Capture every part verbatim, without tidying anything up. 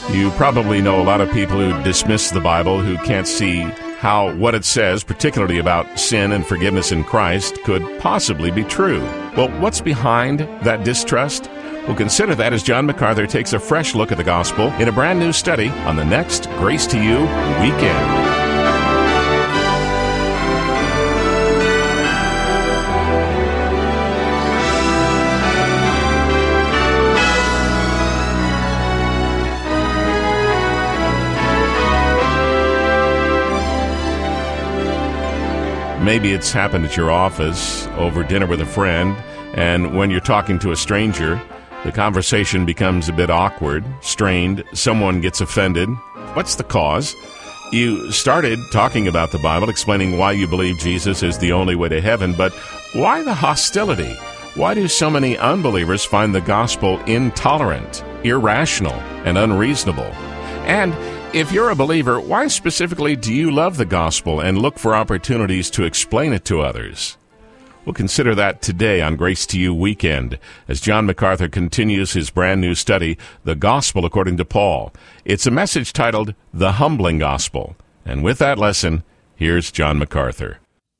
You probably know a lot of people who dismiss the Bible, who can't see how what it says, particularly about sin and forgiveness in Christ, could possibly be true. Well, what's behind that distrust? We'll consider that as John MacArthur takes a fresh look at the gospel in a brand new study on the next Grace to You Weekend. Maybe it's happened at your office, over dinner with a friend, and when you're talking to a stranger, the conversation becomes a bit awkward, strained, someone gets offended. What's the cause? You started talking about the Bible, explaining why you believe Jesus is the only way to heaven, but why the hostility? Why do so many unbelievers find the gospel intolerant, irrational, and unreasonable? And if you're a believer, why specifically do you love the gospel and look for opportunities to explain it to others? We'll consider that today on Grace to You Weekend as John MacArthur continues his brand new study, The Gospel According to Paul. It's a message titled The Humbling Gospel. And with that lesson, here's John MacArthur.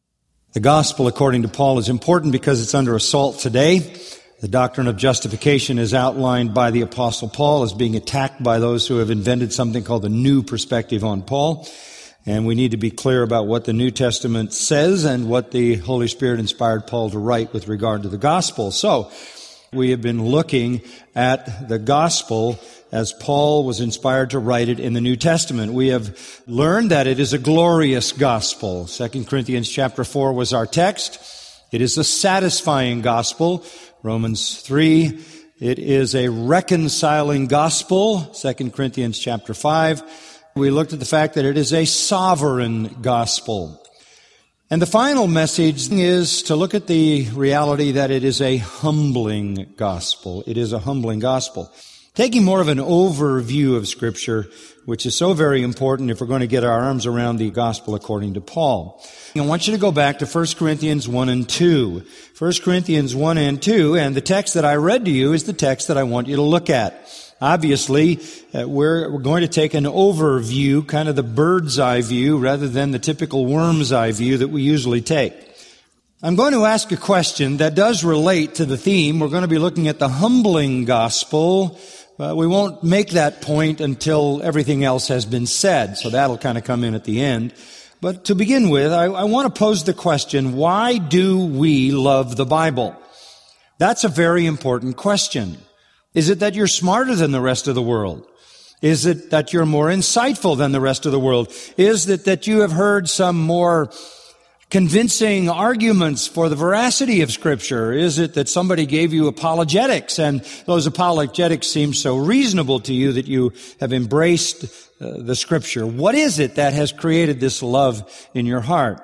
The Gospel according to Paul is important because it's under assault today. The doctrine of justification is outlined by the Apostle Paul as being attacked by those who have invented something called the new perspective on Paul. And we need to be clear about what the New Testament says and what the Holy Spirit inspired Paul to write with regard to the gospel. So, we have been looking at the gospel as Paul was inspired to write it in the New Testament. We have learned that it is a glorious gospel. Second Corinthians chapter four was our text. It is a satisfying gospel. Romans three, it is a reconciling gospel. Second Corinthians chapter five. We looked at the fact that it is a sovereign gospel. And the final message is to look at the reality that it is a humbling gospel. It is a humbling gospel. Taking more of an overview of Scripture, which is so very important if we're going to get our arms around the gospel according to Paul. I want you to go back to First Corinthians one and two. First Corinthians one and two, and the text that I read to you is the text that I want you to look at. Obviously, uh, we're, we're going to take an overview, kind of the bird's eye view, rather than the typical worm's eye view that we usually take. I'm going to ask a question that does relate to the theme. We're going to be looking at the humbling gospel. Uh, we won't make that point until everything else has been said, so that'll kind of come in at the end. But to begin with, I, I want to pose the question, why do we love the Bible? That's a very important question. Is it that you're smarter than the rest of the world? Is it that you're more insightful than the rest of the world? Is it that you have heard some more convincing arguments for the veracity of Scripture? Is it that somebody gave you apologetics and those apologetics seem so reasonable to you that you have embraced uh, the Scripture? What is it that has created this love in your heart?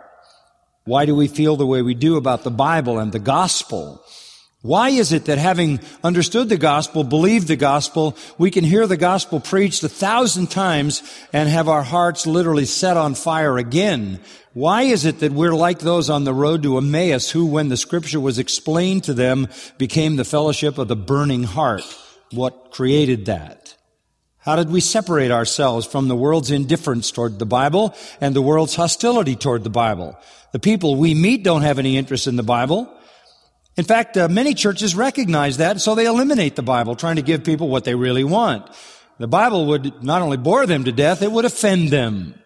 Why do we feel the way we do about the Bible and the gospel? Why is it that having understood the gospel, believed the gospel, we can hear the gospel preached a thousand times and have our hearts literally set on fire again? Why is it that we're like those on the road to Emmaus who, when the Scripture was explained to them, became the fellowship of the burning heart? What created that? How did we separate ourselves from the world's indifference toward the Bible and the world's hostility toward the Bible? The people we meet don't have any interest in the Bible. In fact, uh, many churches recognize that, so they eliminate the Bible, trying to give people what they really want. The Bible would not only bore them to death, it would offend them.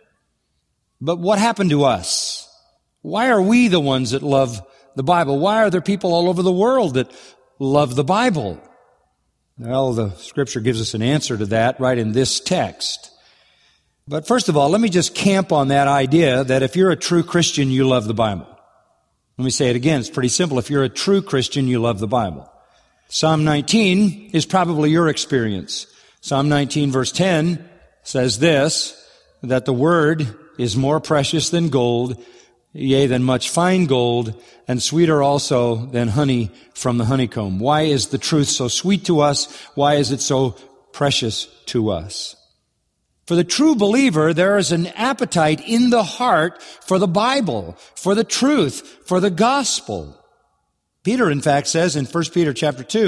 But what happened to us? Why are we the ones that love the Bible? Why are there people all over the world that love the Bible? Well, the Scripture gives us an answer to that right in this text. But first of all, let me just camp on that idea that if you're a true Christian, you love the Bible. Let me say it again. It's pretty simple. If you're a true Christian, you love the Bible. Psalm nineteen is probably your experience. Psalm nineteen verse ten says this, that the word is more precious than gold, yea, than much fine gold, and sweeter also than honey from the honeycomb. Why is the truth so sweet to us? Why is it so precious to us? For the true believer, there is an appetite in the heart for the Bible, for the truth, for the gospel. Peter, in fact, says in First Peter chapter two,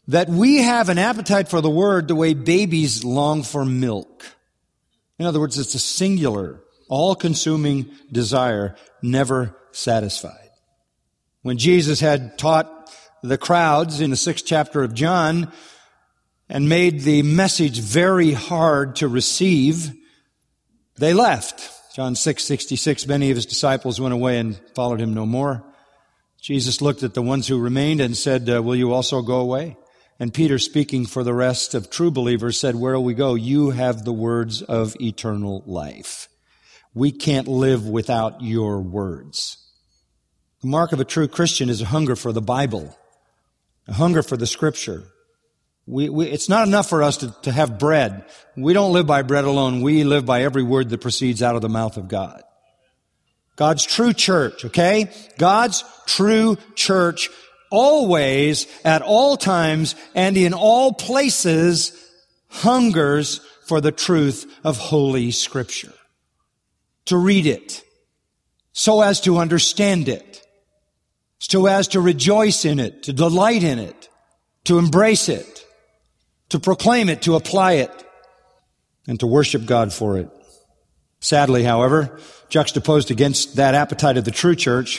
that we have an appetite for the Word the way babies long for milk. In other words, it's a singular, all-consuming desire, never satisfied. When Jesus had taught the crowds in the sixth chapter of John and made the message very hard to receive, they left. John six sixty-six, many of his disciples went away and followed him no more. Jesus looked at the ones who remained and said, uh, will you also go away? And Peter, speaking for the rest of true believers, said, where will we go? You have the words of eternal life. We can't live without your words. The mark of a true Christian is a hunger for the Bible, a hunger for the Scripture. We, we, it's not enough for us to, to have bread. We don't live by bread alone. We live by every word that proceeds out of the mouth of God. God's true church, okay? God's true church always, at all times, and in all places, hungers for the truth of Holy Scripture. To read it, so as to understand it, so as to rejoice in it, to delight in it, to embrace it, to proclaim it, to apply it, and to worship God for it. Sadly, however, juxtaposed against that appetite of the true church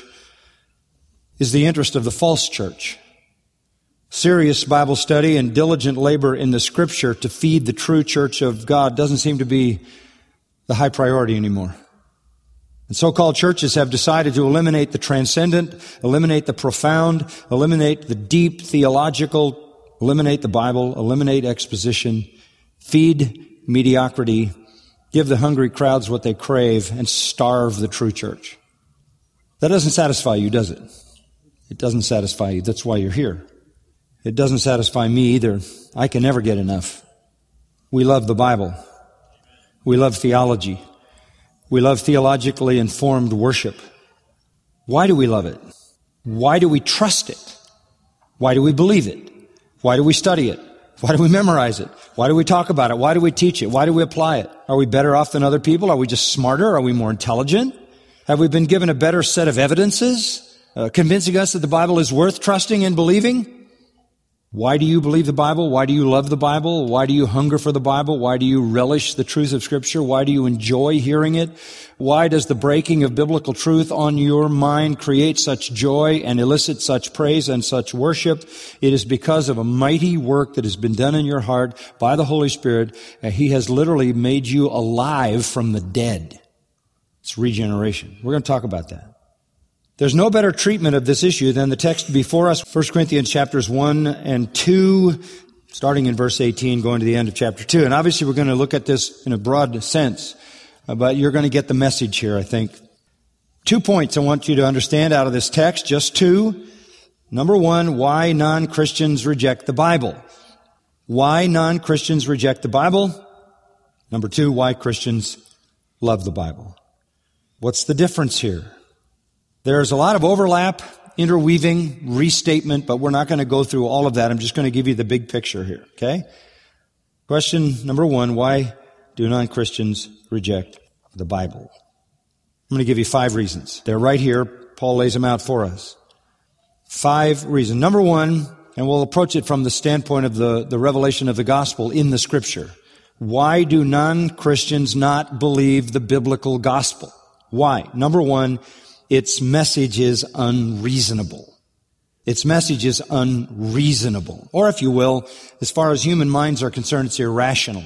is the interest of the false church. Serious Bible study and diligent labor in the Scripture to feed the true church of God doesn't seem to be the high priority anymore. And so-called churches have decided to eliminate the transcendent, eliminate the profound, eliminate the deep theological, eliminate the Bible, eliminate exposition, feed mediocrity, give the hungry crowds what they crave, and starve the true church. That doesn't satisfy you, does it? It doesn't satisfy you. That's why you're here. It doesn't satisfy me either. I can never get enough. We love the Bible. We love theology. We love theologically informed worship. Why do we love it? Why do we trust it? Why do we believe it? Why do we study it? Why do we memorize it? Why do we talk about it? Why do we teach it? Why do we apply it? Are we better off than other people? Are we just smarter? Are we more intelligent? Have we been given a better set of evidences, uh, convincing us that the Bible is worth trusting and believing? Why do you believe the Bible? Why do you love the Bible? Why do you hunger for the Bible? Why do you relish the truth of Scripture? Why do you enjoy hearing it? Why does the breaking of biblical truth on your mind create such joy and elicit such praise and such worship? It is because of a mighty work that has been done in your heart by the Holy Spirit. He has literally made you alive from the dead. It's regeneration. We're going to talk about that. There's no better treatment of this issue than the text before us, First Corinthians chapters one and two, starting in verse eighteen, going to the end of chapter two. And obviously we're going to look at this in a broad sense, but you're going to get the message here, I think. Two points I want you to understand out of this text, just two. Number one, why non-Christians reject the Bible. Why non-Christians reject the Bible. Number two, why Christians love the Bible. What's the difference here? There's a lot of overlap, interweaving, restatement, but we're not going to go through all of that. I'm just going to give you the big picture here, okay? Question number one, why do non-Christians reject the Bible? I'm going to give you five reasons. They're right here. Paul lays them out for us. Five reasons. Number one, and we'll approach it from the standpoint of the, the revelation of the gospel in the Scripture. Why do non-Christians not believe the biblical gospel? Why? Number one, its message is unreasonable. Its message is unreasonable. Or if you will, as far as human minds are concerned, it's irrational.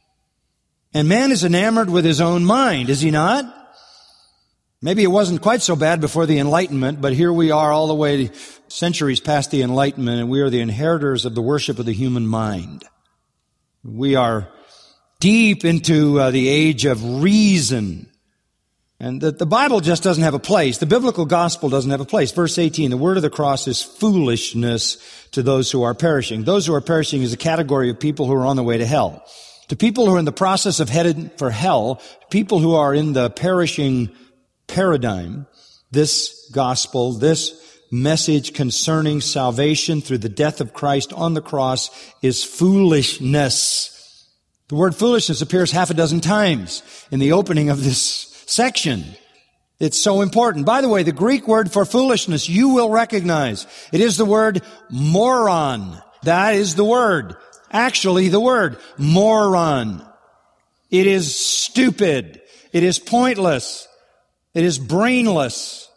And man is enamored with his own mind, is he not? Maybe it wasn't quite so bad before the Enlightenment, but here we are all the way centuries past the Enlightenment, and we are the inheritors of the worship of the human mind. We are deep into uh, the age of reason. And the, the Bible just doesn't have a place. The biblical gospel doesn't have a place. Verse eighteen, the word of the cross is foolishness to those who are perishing. Those who are perishing is a category of people who are on the way to hell. To people who are in the process of headed for hell, people who are in the perishing paradigm, this gospel, this message concerning salvation through the death of Christ on the cross is foolishness. The word foolishness appears half a dozen times in the opening of this section. It's so important. By the way, the Greek word for foolishness you will recognize. It is the word moron. That is the word. Actually, the word. Moron. It is stupid. It is pointless. It is brainless.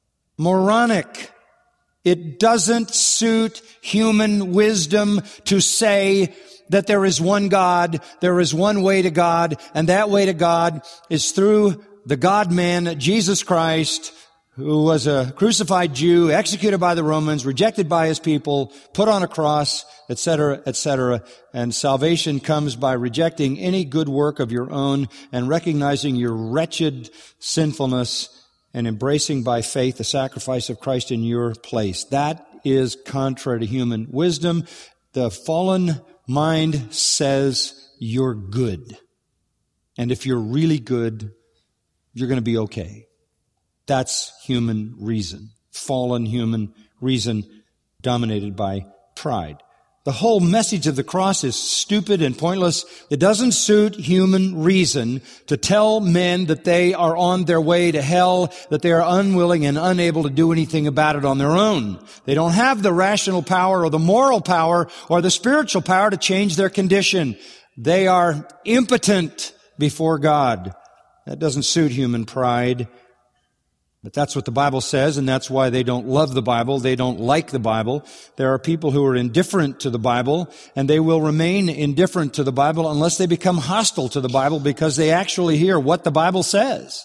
Moronic. It doesn't suit human wisdom to say that there is one God, there is one way to God, and that way to God is through the God-man, Jesus Christ, who was a crucified Jew, executed by the Romans, rejected by his people, put on a cross, et cetera, et cetera. And salvation comes by rejecting any good work of your own and recognizing your wretched sinfulness and embracing by faith the sacrifice of Christ in your place. That is contrary to human wisdom. The fallen mind says you're good. And if you're really good, you're going to be okay. That's human reason. Fallen human reason dominated by pride. The whole message of the cross is stupid and pointless. It doesn't suit human reason to tell men that they are on their way to hell, that they are unwilling and unable to do anything about it on their own. They don't have the rational power or the moral power or the spiritual power to change their condition. They are impotent before God. That doesn't suit human pride. But that's what the Bible says, and that's why they don't love the Bible. They don't like the Bible. There are people who are indifferent to the Bible, and they will remain indifferent to the Bible unless they become hostile to the Bible because they actually hear what the Bible says.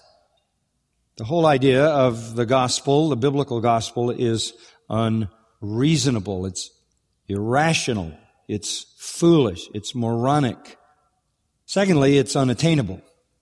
The whole idea of the gospel, the biblical gospel, is unreasonable. It's irrational. It's foolish. It's moronic. Secondly, it's unattainable.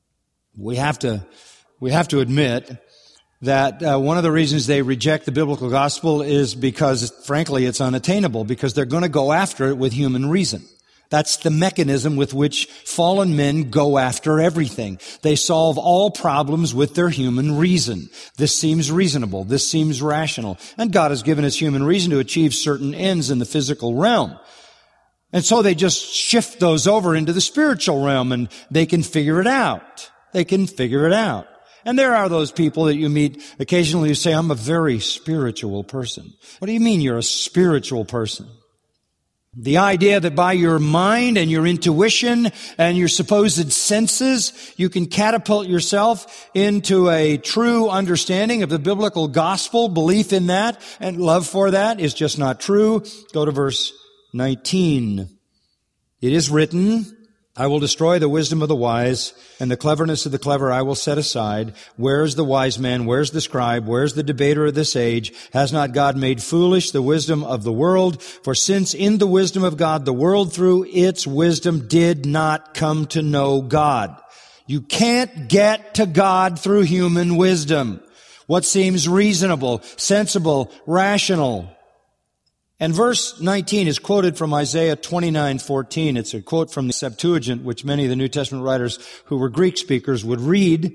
We have to, we have to admit that uh, one of the reasons they reject the biblical gospel is because, frankly, it's unattainable, because they're going to go after it with human reason. That's the mechanism with which fallen men go after everything. They solve all problems with their human reason. This seems reasonable. This seems rational. And God has given us human reason to achieve certain ends in the physical realm. And so they just shift those over into the spiritual realm, and they can figure it out. They can figure it out. And there are those people that you meet occasionally who say, I'm a very spiritual person. What do you mean you're a spiritual person? The idea that by your mind and your intuition and your supposed senses, you can catapult yourself into a true understanding of the biblical gospel, belief in that, and love for that is just not true. Go to verse nineteen. It is written, I will destroy the wisdom of the wise, and the cleverness of the clever I will set aside. Where's the wise man? Where's the scribe? Where's the debater of this age? Has not God made foolish the wisdom of the world? For since in the wisdom of God, the world through its wisdom did not come to know God. You can't get to God through human wisdom. What seems reasonable, sensible, rational. And verse nineteen is quoted from Isaiah twenty-nine fourteen. It's a quote from the Septuagint, which many of the New Testament writers who were Greek speakers would read.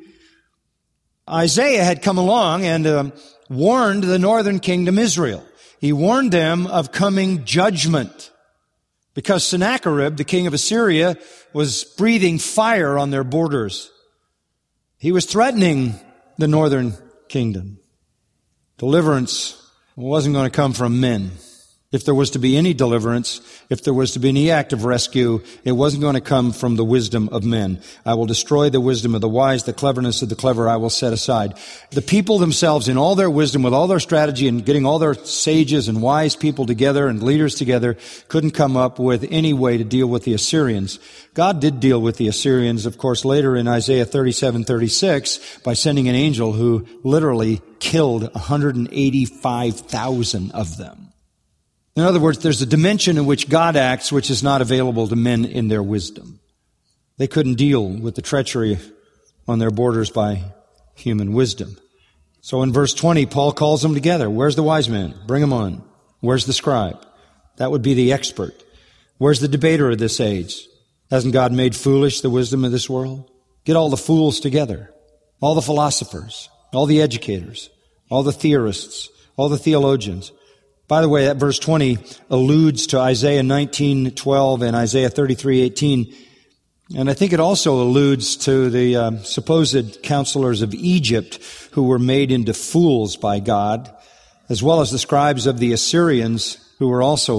Isaiah had come along and um, warned the northern kingdom Israel. He warned them of coming judgment because Sennacherib, the king of Assyria, was breathing fire on their borders. He was threatening the northern kingdom. Deliverance wasn't going to come from men. If there was to be any deliverance, if there was to be any act of rescue, it wasn't going to come from the wisdom of men. I will destroy the wisdom of the wise, the cleverness of the clever I will set aside. The people themselves, in all their wisdom, with all their strategy and getting all their sages and wise people together and leaders together, couldn't come up with any way to deal with the Assyrians. God did deal with the Assyrians, of course, later in Isaiah thirty-seven thirty-six by sending an angel who literally killed one hundred eighty-five thousand of them. In other words, there's a dimension in which God acts which is not available to men in their wisdom. They couldn't deal with the treachery on their borders by human wisdom. So in verse twenty, Paul calls them together. Where's the wise man? Bring him on. Where's the scribe? That would be the expert. Where's the debater of this age? Hasn't God made foolish the wisdom of this world? Get all the fools together. All the philosophers. All the educators. All the theorists. All the theologians. By the way, that verse twenty alludes to Isaiah nineteen twelve and Isaiah thirty-three eighteen. And I think it also alludes to the um, supposed counselors of Egypt who were made into fools by God, as well as the scribes of the Assyrians who were also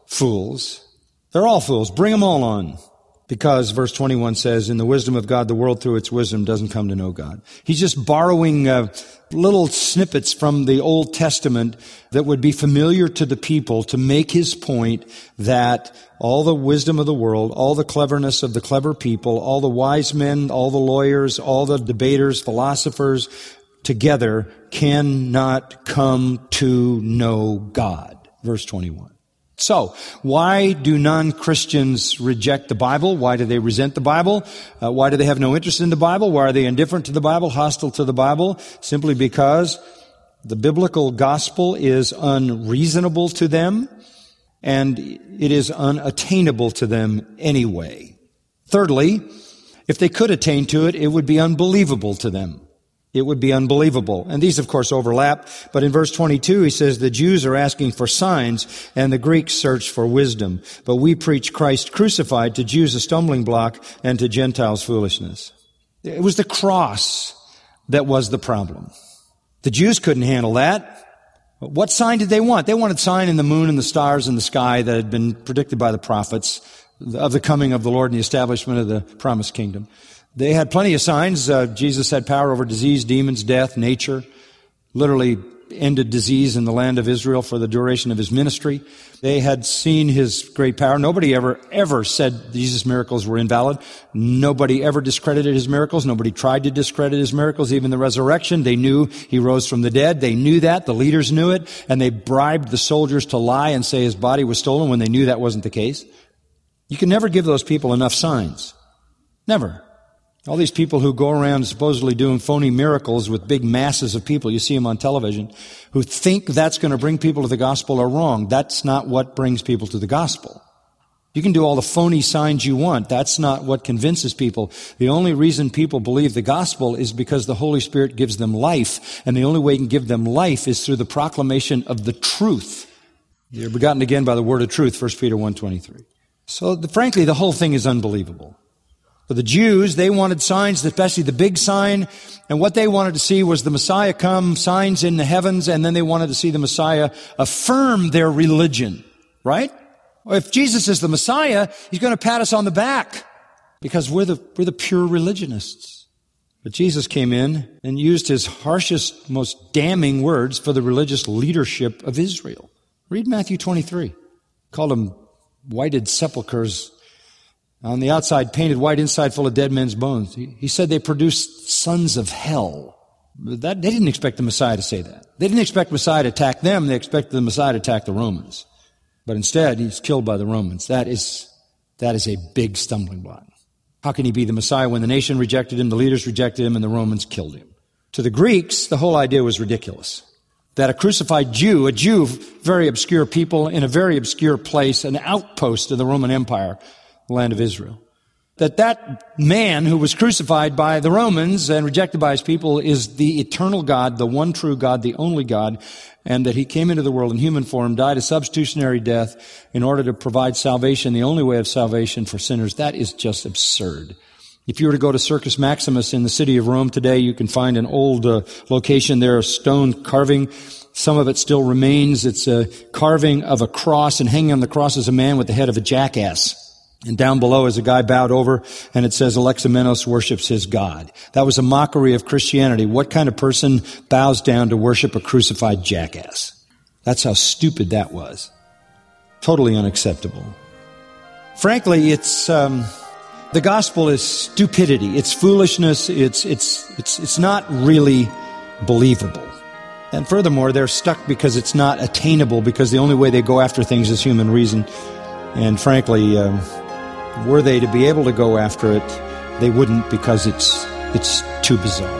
fools. They're all fools. Bring them all on. Because, verse twenty-one says, in the wisdom of God, the world through its wisdom doesn't come to know God. He's just borrowing uh, little snippets from the Old Testament that would be familiar to the people to make his point that all the wisdom of the world, all the cleverness of the clever people, all the wise men, all the lawyers, all the debaters, philosophers, together cannot come to know God. Verse twenty-one. So, why do non-Christians reject the Bible? Why do they resent the Bible? Uh, why do they have no interest in the Bible? Why are they indifferent to the Bible, hostile to the Bible? Simply because the biblical gospel is unreasonable to them, and it is unattainable to them anyway. Thirdly, if they could attain to it, it would be unbelievable to them. It would be unbelievable. And these, of course, overlap. But in verse twenty-two, he says, the Jews are asking for signs, and the Greeks search for wisdom. But we preach Christ crucified, to Jews a stumbling block, and to Gentiles foolishness. It was the cross that was the problem. The Jews couldn't handle that. What sign did they want? They wanted sign in the moon and the stars in the sky that had been predicted by the prophets of the coming of the Lord and the establishment of the promised kingdom. They had plenty of signs. Uh, Jesus had power over disease, demons, death, nature. Literally ended disease in the land of Israel for the duration of his ministry. They had seen his great power. Nobody ever, ever said Jesus' miracles were invalid. Nobody ever discredited his miracles. Nobody tried to discredit his miracles. Even the resurrection, they knew he rose from the dead. They knew that. The leaders knew it. And they bribed the soldiers to lie and say his body was stolen when they knew that wasn't the case. You can never give those people enough signs. Never. All these people who go around supposedly doing phony miracles with big masses of people, you see them on television, who think that's going to bring people to the gospel are wrong. That's not what brings people to the gospel. You can do all the phony signs you want. That's not what convinces people. The only reason people believe the gospel is because the Holy Spirit gives them life, and the only way you can give them life is through the proclamation of the truth. You're begotten again by the word of truth, First Peter one twenty-three. So, the, frankly, the whole thing is unbelievable. For the Jews, they wanted signs, especially the big sign, and what they wanted to see was the Messiah come, signs in the heavens, and then they wanted to see the Messiah affirm their religion, right? Well, if Jesus is the Messiah, he's going to pat us on the back because we're the, we're the pure religionists. But Jesus came in and used his harshest, most damning words for the religious leadership of Israel. Read Matthew twenty-three. Called them whited sepulchres. On the outside, painted white, inside full of dead men's bones. He, he said they produced sons of hell. That, they didn't expect the Messiah to say that. They didn't expect Messiah to attack them. They expected the Messiah to attack the Romans. But instead, he's killed by the Romans. That is, that is a big stumbling block. How can he be the Messiah when the nation rejected him, the leaders rejected him, and the Romans killed him? To the Greeks, the whole idea was ridiculous. That a crucified Jew, a Jew, very obscure people in a very obscure place, an outpost of the Roman Empire, the land of Israel, that that man who was crucified by the Romans and rejected by his people is the eternal God, the one true God, the only God, and that he came into the world in human form, died a substitutionary death in order to provide salvation, the only way of salvation for sinners. That is just absurd. If you were to go to Circus Maximus in the city of Rome today, you can find an old uh, location there, a stone carving. Some of it still remains. It's a carving of a cross, and hanging on the cross is a man with the head of a jackass. And down below is a guy bowed over, and it says Alexamenos worships his God. That was a mockery of Christianity. What kind of person bows down to worship a crucified jackass? That's how stupid that was. Totally unacceptable. Frankly, it's um, the gospel is stupidity. It's foolishness. It's it's it's it's not really believable. And furthermore, they're stuck because it's not attainable. Because the only way they go after things is human reason. And frankly, um, were they to be able to go after it, they wouldn't, because it's it's too bizarre.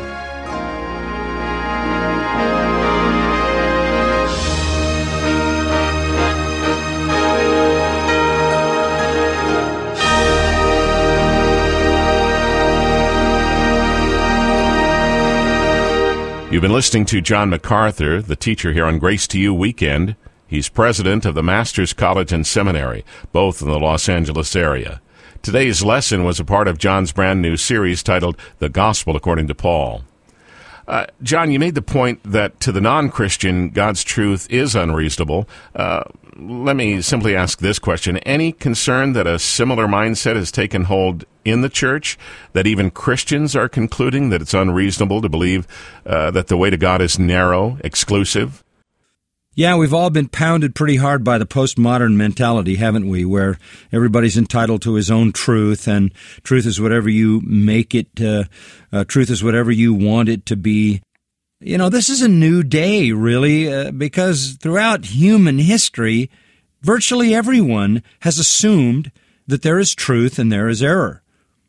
You've been listening to John MacArthur, the teacher here on Grace to You Weekend. He's president of the Masters College and Seminary, both in the Los Angeles area. Today's lesson was a part of John's brand new series titled The Gospel According to Paul. Uh, John, you made the point that to the non-Christian, God's truth is unreasonable. Uh, let me simply ask this question. Any concern that a similar mindset has taken hold in the church, that even Christians are concluding that it's unreasonable to believe uh, that the way to God is narrow, exclusive? Yeah, we've all been pounded pretty hard by the postmodern mentality, haven't we, where everybody's entitled to his own truth, and truth is whatever you make it, uh, uh, truth is whatever you want it to be. You know, this is a new day, really, uh, because throughout human history, virtually everyone has assumed that there is truth and there is error.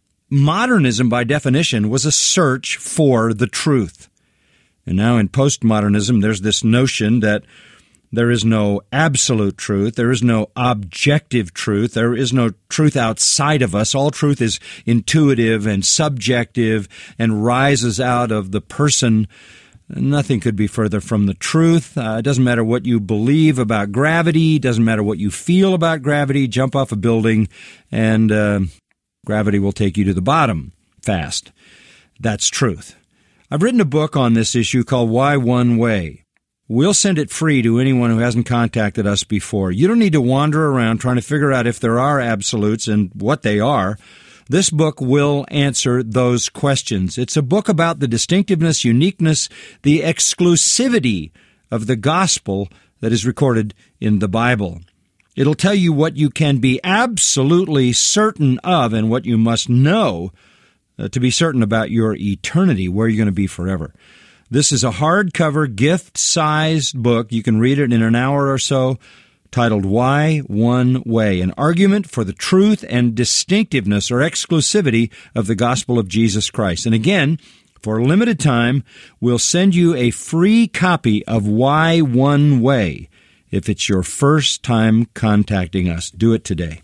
Modernism, by definition, was a search for the truth. And now in postmodernism, there's this notion that there is no absolute truth, there is no objective truth, there is no truth outside of us. All truth is intuitive and subjective and rises out of the person. Nothing could be further from the truth. Uh, it doesn't matter what you believe about gravity. It doesn't matter what you feel about gravity. Jump off a building and uh, gravity will take you to the bottom fast. That's truth. I've written a book on this issue called Why One Way. We'll send it free to anyone who hasn't contacted us before. You don't need to wander around trying to figure out if there are absolutes and what they are. This book will answer those questions. It's a book about the distinctiveness, uniqueness, the exclusivity of the gospel that is recorded in the Bible. It'll tell you what you can be absolutely certain of and what you must know uh, to be certain about your eternity, where you're going to be forever. This is a hardcover, gift-sized book. You can read it in an hour or so, titled Why One Way, an argument for the truth and distinctiveness or exclusivity of the gospel of Jesus Christ. And again, for a limited time, we'll send you a free copy of Why One Way if it's your first time contacting us. Do it today.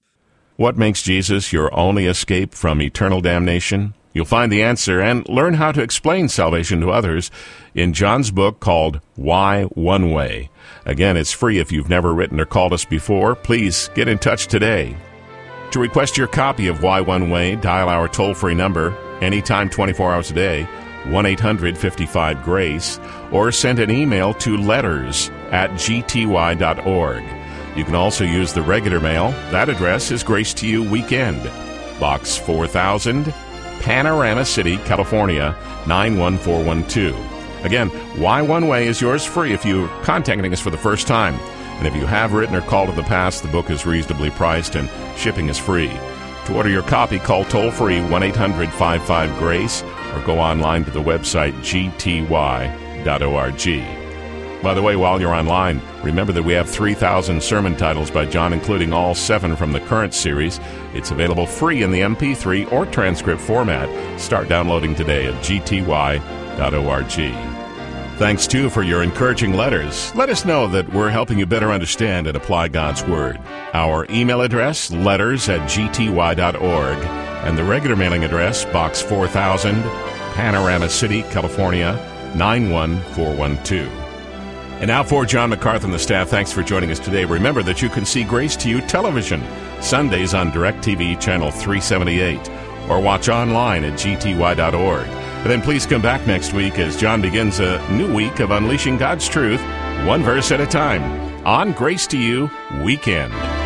What makes Jesus your only escape from eternal damnation? You'll find the answer and learn how to explain salvation to others in John's book called Why One Way. Again, it's free if you've never written or called us before. Please get in touch today. To request your copy of Why One Way, dial our toll-free number anytime twenty-four hours a day, one eight hundred fifty-five GRACE, or send an email to letters at g t y dot org. You can also use the regular mail. That address is Grace to You Weekend, Box four thousand, Panorama City, California, nine one four one two. Again, Why One Way is yours free if you're contacting us for the first time. And if you have written or called in the past, the book is reasonably priced and shipping is free. To order your copy, call toll-free one eight hundred fifty-five GRACE or go online to the website g t y dot org. By the way, while you're online, remember that we have three thousand sermon titles by John, including all seven from the current series. It's available free in the M P three or transcript format. Start downloading today at g t y dot org. Thanks, too, for your encouraging letters. Let us know that we're helping you better understand and apply God's Word. Our email address, letters at g t y dot org, and the regular mailing address, Box four thousand, Panorama City, California, nine one four one two. And now for John MacArthur and the staff, thanks for joining us today. Remember that you can see Grace to You television Sundays on DirecTV Channel three seventy-eight, or watch online at g t y dot org. And then please come back next week as John begins a new week of unleashing God's truth, one verse at a time, on Grace to You Weekend.